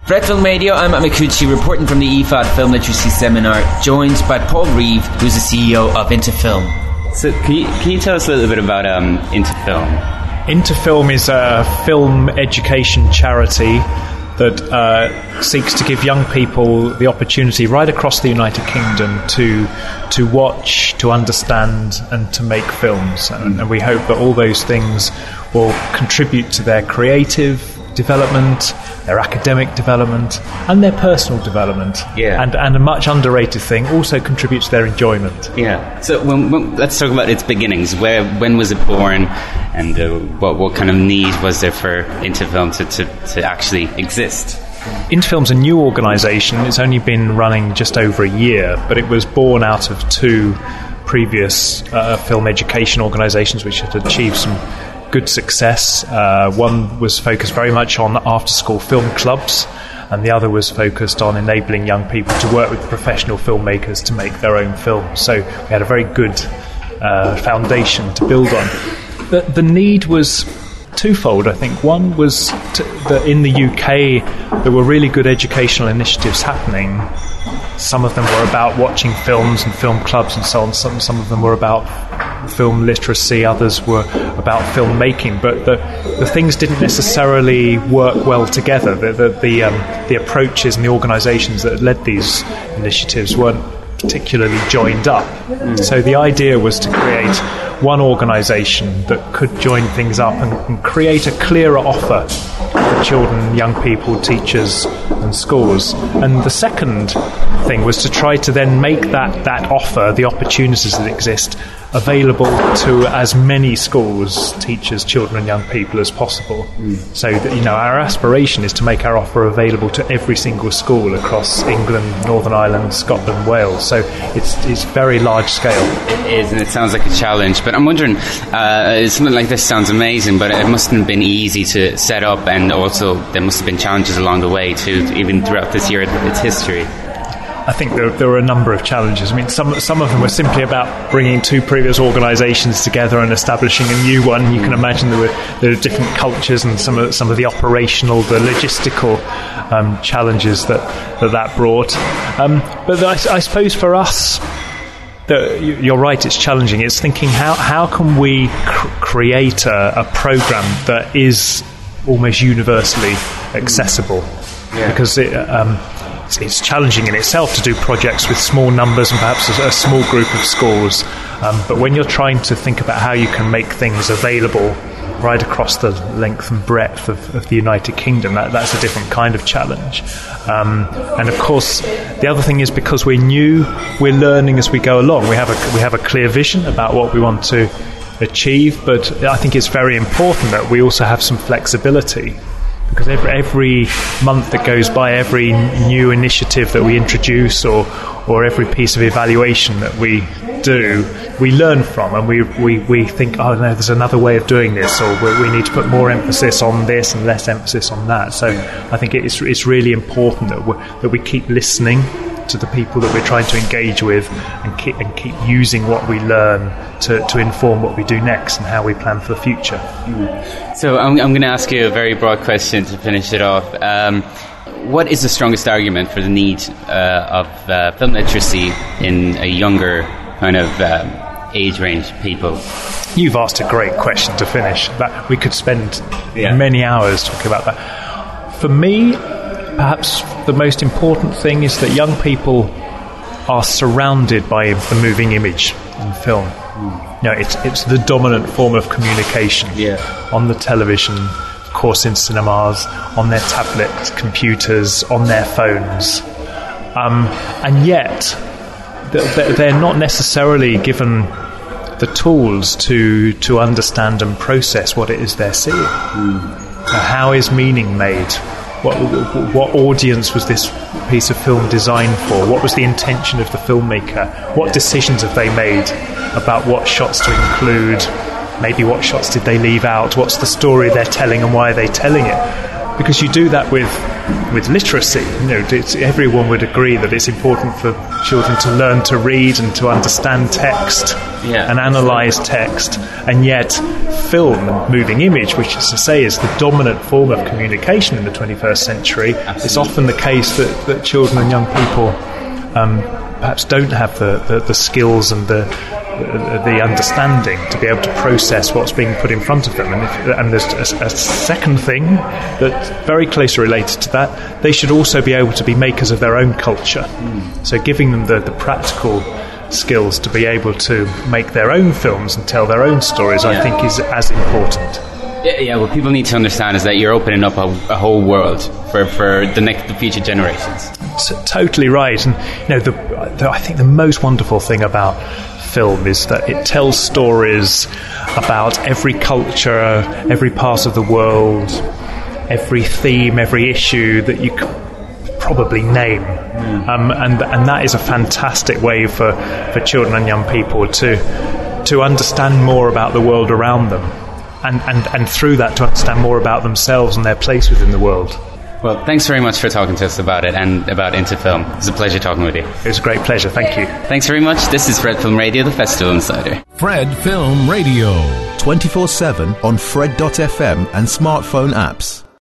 For Red Film Radio, I'm Matt McCucci, reporting from the EFAD Film Literacy Seminar, joined by Paul Reeve, who's the CEO of Into Film. So can you tell us a little bit about Into Film? Into Film is a film education charity that seeks to give young people the opportunity right across the United Kingdom to watch, to understand and to make films. And we hope that all those things will contribute to their creative development, their academic development and their personal development. Yeah. And a much underrated thing, also contributes to their enjoyment. Yeah. So let's talk about its beginnings. When was it born, and what kind of need was there for Into Film to actually exist? Into Film's a new organisation. It's only been running just over a year, but it was born out of two previous film education organisations which had achieved some good success. One was focused very much on after-school film clubs, and the other was focused on enabling young people to work with professional filmmakers to make their own films. So we had a very good foundation to build on. The need was twofold, I think. One was that in the UK there were really good educational initiatives happening. Some of them were about watching films and film clubs and so on. Some of them were about film literacy, others were about filmmaking, but the things didn't necessarily work well together. The approaches and the organisations that led these initiatives weren't particularly joined up. So the idea was to create one organisation that could join things up and create a clearer offer for children, young people, teachers and schools. And the second thing was to try to then make that offer, the opportunities that exist, available to as many schools, teachers, children and young people as possible. So that, our aspiration is to make our offer available to every single school across England, Northern Ireland, Scotland, Wales. So it's very large scale. It is, and it sounds like a challenge. But I'm wondering, something like this sounds amazing, but it mustn't have been easy to set up, and also there must have been challenges along the way too, even throughout this year, its history. I think there were a number of challenges. I mean, some of them were simply about bringing two previous organisations together and establishing a new one. You can imagine there are different cultures and some of the operational, the logistical challenges that brought. But I suppose for us, you're right, it's challenging. It's thinking how can we create a programme that is almost universally accessible, because it's challenging in itself to do projects with small numbers and perhaps a small group of schools. But when you're trying to think about how you can make things available right across the length and breadth of the United Kingdom, that's a different kind of challenge. And of course, the other thing is, because we're new, we're learning as we go along. We have a clear vision about what we want to achieve, but I think it's very important that we also have some flexibility. Because every month that goes by, every new initiative that we introduce or every piece of evaluation that we do, we learn from, and we think, oh no, there's another way of doing this, or we need to put more emphasis on this and less emphasis on that. So I think it's really important that we keep listening to the people that we're trying to engage with, and keep using what we learn to inform what we do next and how we plan for the future. So I'm going to ask you a very broad question to finish it off. What is the strongest argument for the need of film literacy in a younger kind of age range people? You've asked a great question to finish. That we could spend many hours talking about that. For me, perhaps the most important thing is that young people are surrounded by the moving image in film. It's the dominant form of communication on the television, of course in cinemas, on their tablets, computers, on their phones. And yet, they're not necessarily given the tools to understand and process what it is they're seeing. How is meaning made? What audience was this piece of film designed for? What was the intention of the filmmaker? What decisions have they made about what shots to include? Maybe what shots did they leave out? What's the story they're telling and why are they telling it? because you do that with literacy. Everyone would agree that it's important for children to learn to read and to understand text and analyse text, and yet film and moving image, which is to say is the dominant form of communication in the 21st century, it's often the case that children and young people perhaps don't have the skills and the understanding to be able to process what's being put in front of them. And there's a second thing that's very closely related to that. They should also be able to be makers of their own culture. So giving them the practical skills to be able to make their own films and tell their own stories, I think, is as important. Yeah, what people need to understand is that you're opening up a whole world for the future generations. Totally right. And I think the most wonderful thing about film is that it tells stories about every culture, every part of the world, every theme, every issue that you could probably name. And that is a fantastic way for children and young people to understand more about the world around them, and through that to understand more about themselves and their place within the world. Well, thanks very much for talking to us about it and about Into Film. It was a pleasure talking with you. It was a great pleasure. Thank you. Thanks very much. This is Fred Film Radio, the Festival Insider. Fred Film Radio. 24/7 on Fred.fm and smartphone apps.